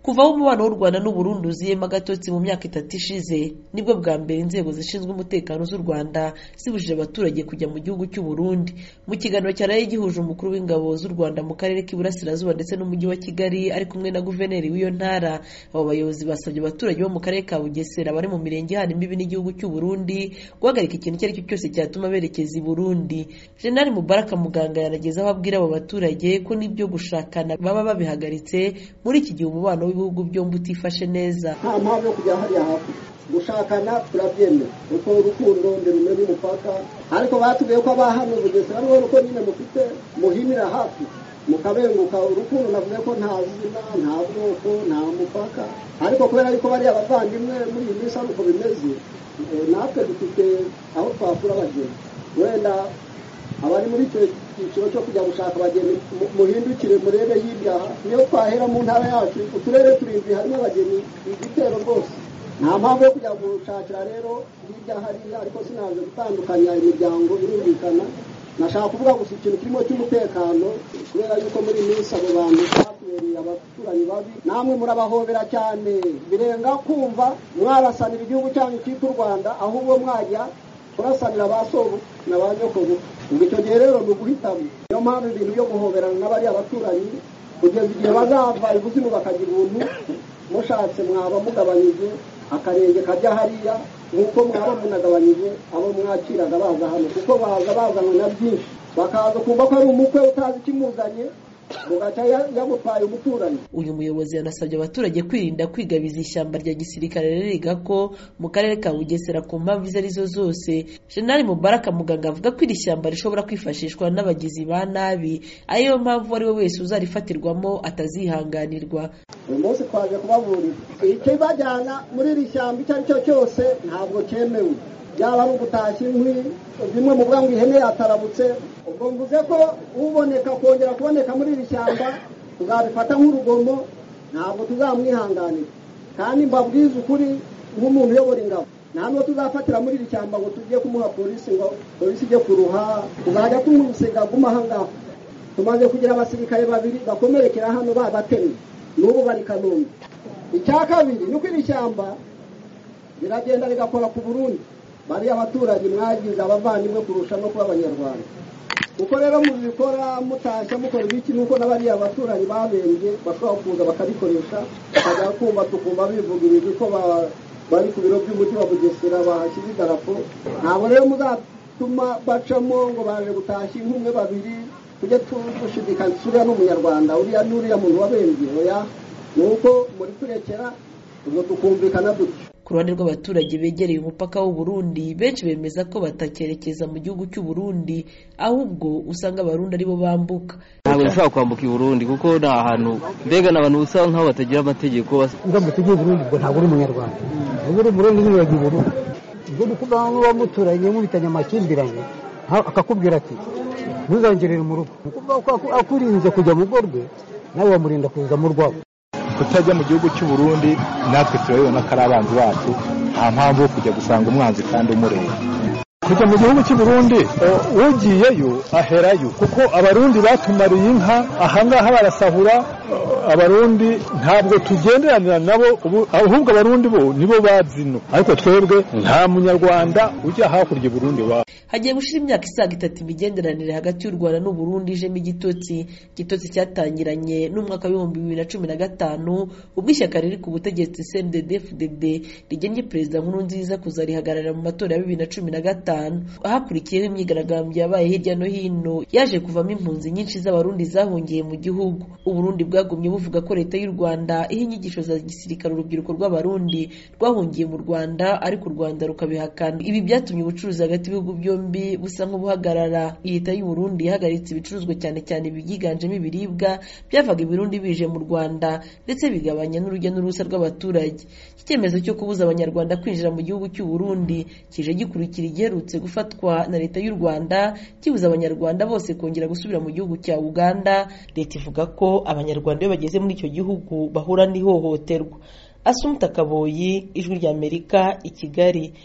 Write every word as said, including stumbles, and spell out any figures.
Kuva aho umubano w'u Rwanda n'u Burundi uziyemo agatotsi mu myaka itatu ishize nibwo bwa mbere inzego zishinzwe umutekano z'u Rwanda zibujije abaturage kujya mu gihugu cy'u Burundi. Mu kiganiro cyaraye gihuje umukuru w'ingabo z'u Rwanda mu karere k'Iburasirazuba ndetse n'umujyi wa Kigali ari kumwe na guverineri w'iyo ntara, abo bayobozi basabye abaturage bo mu karere ka Bugesera bari mu mirenge ihana imbibi n'igihugu cy'u Burundi guhagarika ikintu icyo ari cyo cyose cyatuma berekeza i Burundi. General Mubaraka Muganga yanageze aho abwira abo baturage ko n'ibyo gushakana baba babihagaritse muri iki gihe umubano w'ibihugu byombi utifashe neza. Nta mpamvu yo kujya hariya hafi gushakana turabyemera kuko urukundo ndirumwe n'umupaka, ariko batubwiye ko abahano Bugesera ariho uko nyine mufite muhimira hafi mukabenguka. Urukundo navuze ko nta zina nta bwoko nta mupaka, ariko kubera yuko bari abavandimwe muri iyi minsi uko bimeze, natwe dufite aho twakura abagenzi. Wenda abari muri icyo cyiciro cyo kujya gushaka abageni muhindukire murebe hirya, niyo twahera mu ntara yacu uturere turindwi harimo abageni igitero rwose. Nta mpamvu yo kujya gushakira rero hirya hariya, ariko sinaje gutandukanya imiryango irumvikana. Nashaka kuvuga gusa ikintu kirimo cy'umutekano, kubera yuko muri minsi abo bantu batubereye abaturanyi babi, namwe murabahobera cyane birenga kumva mwarasanira igihugu cyanyu cyitwa u Rwanda, ahubwo mwajya kurasanira ba sobu na ba nyokuru. Ubwo icyo gihe rero ni uguhitamo. Niyo mpamvu ibintu byo guhoberana n'abari abaturanyi kugeza igihe bazava ibuzimu bakagira ubuntu, mushatse mwaba mugabanyije akarenge kajya hariya nk'uko mwaba munagabanyije abo mwakiraga baza hano, kuko baza bazanywe na byinshi, bakaza kumva ko ari umukwe utazi ikimuzanye mugaca yamutwaye umuturanyi. Uyu muyobozi yanasabye abaturage kwirinda kwigabiza ishyamba rya gisirikare ririga ko mu karere ka Bugesera ku mpamvu izo arizo zose. General Mubaraka Muganga avuga ko iri shyamba rishobora kwifashishwa n'abagizi ba nabi, ariyo mpamvu ari we wese uzarifatirwamo atazihanganirwa. Uyu munsi twaje kubaburira icyo bajyana muri iri shyamba icyo ari cyo cyose ntabwo cyemewe, byaba ari ugutashya inkwi bimwe mu bwa ngo ihene yatarabutse. Ubwo mvuze ko uboneka kongera kuboneka muri iri shyamba tuzabifata nk'urugomo, ntabwo tuzamwihanganira. Kandi mbabwiza ukuri nk'umuntu uyobora ingabo, ntabwo tuzafatira muri iri shyamba ngo tujye kumuha polisi ngo polisi ijye kuruha, tuzajya tumusiga guma aha ngaha. Tumaze kugira abasirikare babiri bakomerekera hano babatemye, n'ubu bari Kanombe. Icya kabiri ni uko iri shyamba riragenda rigakora ku Burundi, bari abaturage mwagize abavandimwe kurusha no kuba abanyarwanda. Uko rero mubikora mutashya mukora ibiki, nuko n'abari abaturanyi babembye bashobora kuza bakabikoresha, bakajya kumva tukumva bivuga ibintu ko bari ku biro by'umujyi wa Bugesera bahashyize idarapo. Ntabwo rero muzatuma bacamo ngo baje gutashya inkumi babiri tujye dushidikanya uriya n'umunyarwanda uriya n'uriya muntu wabembye. Oya, nuko muri turekera ubwo tukumvikana dutyo. Ku ruhande rw'abaturage begereye umupaka w'u Burundi, benshi bemeza ko batakerekeza mu gihugu cy'u Burundi, ahubwo usanga abarundi aribo bambuka. Ntabwo ushobora kwambuka i Burundi kuko ni ahantu mbega n'abantu usanga nk'aho batagira amategeko. Ndamutse ugiye i Burundi ubwo ntabwo uri umunyarwanda, ubwo uri Burundi ntiwagiye i Burundi. Ubwo ni kuba bamuturanye mubitanye amakimbirane akakubwira ati ntuzangerere mu rugo, akurinze kujya mu rwe nawe wamurinda kuza mu rwabo. Kutajya mu gihugu cy'u Burundi natwe turabibona ko ari abanzi bacu, nta mpamvu yo kujya gusanga umwanzi kandi umureba. Kujya mu gihugu cy'u Burundi ugiyeyo aherayo, kuko abarundi batumariye inka ahangaha barasahura. Abarundi ntabwo tugenderanira nabo, ahubwo abarundi bo nibo bazino, ariko twebwe nta munyarwanda ujya hakurya Burundi wa. Hagiye gushira imyaka isaga itatu imigenderanire hagati y'u Rwanda n'u Burundi ijemo igitotsi. Igitotsi cyatangiranye n'umwaka w'ibihumbi bibiri na cumi na gatanu ubwo ishyaka riri ku butegetsi C N D D F D D rigennye Perezida Nkurunziza kuzarihagarara mu matora ya bibiri na cumi na gatanu. Ahakurikiyeho imyigaragambyo yabaye hirya no hino yaje kuvamo impunzi nyinshi z'abarundi zahungiye mu gihugu. U Burundi bwagumye buvuga ko leta y'u Rwanda iha inyigisho za gisirikare urubyiruko rw'abarundi rwahungiye mu Rwanda, ariko u Rwanda rukabihakana. Ibi byatumye ubucuruzi hagati y'ibihugu byombi busa nk'ubuhagarara. Leta y'u Burundi yahagaritse ibicuruzwa cyane cyane byiganjemo ibiribwa byavaga i Burundi bije mu Rwanda, ndetse bigabanya n'urujya n'uruza rw'abaturage. Iki cyemezo cyo kubuza abanyarwanda kwinjira mu gihugu cy'u Burundi kije gikurikira igiherutse gufatwa na leta y'u Rwanda kibuza abanyarwanda bose kongera gusubira mu gihugu cya Uganda. Leta ivuga ko abanyarwanda iyo bageze muri icyo gihugu bahura n'ihohoterwa. Assumpta Kaboyi, Ijwi ry'Amerika, i Kigali.